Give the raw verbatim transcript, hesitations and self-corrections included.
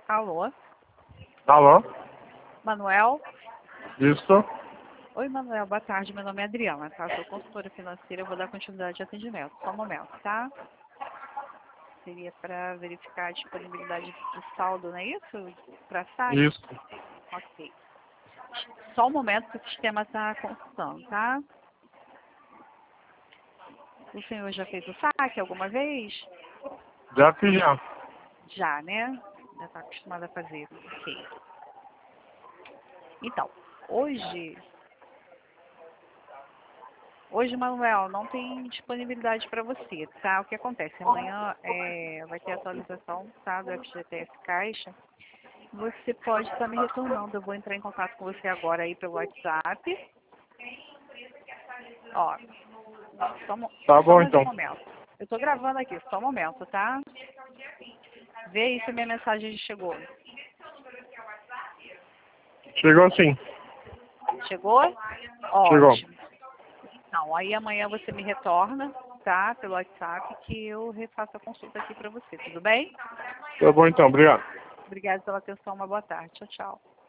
Alô? Alô? Manuel? Isso? Oi, Manuel. Boa tarde. Meu nome é Adriana, tá? Sou consultora financeira. Eu vou dar continuidade de atendimento. Só um momento, tá? Seria para verificar a disponibilidade de saldo, não é isso? Para saque? Isso. Ok. Só um momento que o sistema está consultando, tá? O senhor já fez o saque alguma vez? Já fiz já. Já, né? Já está acostumado a fazer. Ok. Então, hoje... Hoje, Manuel, não tem disponibilidade para você, tá? O que acontece? Amanhã é, vai ter atualização, tá? Do F G T S Caixa. Você pode estar me retornando. Eu vou entrar em contato com você agora aí pelo WhatsApp. Ó, só, mo- Tá só bom mais um então. momento. Eu tô gravando aqui, só um momento, tá? Vê aí se a minha mensagem chegou. Chegou sim. Chegou? Chegou. Ótimo. Então, aí amanhã você me retorna, tá? Pelo WhatsApp, que eu refaço a consulta aqui para você, tudo bem? Tá bom então, obrigado. Obrigada pela atenção, uma boa tarde. Tchau, tchau.